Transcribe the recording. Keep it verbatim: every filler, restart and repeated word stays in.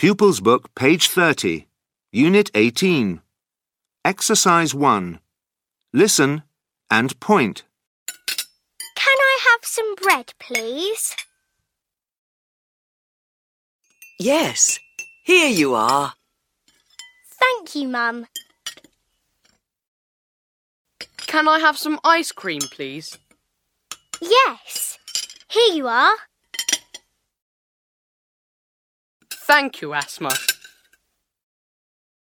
Pupils Book, page thirty, Unit eighteen. Exercise one. Listen and point. Can I have some bread, please? Yes, here you are. Thank you, Mum. Can I have some ice cream, please? Yes, here you are. Thank you, Asma.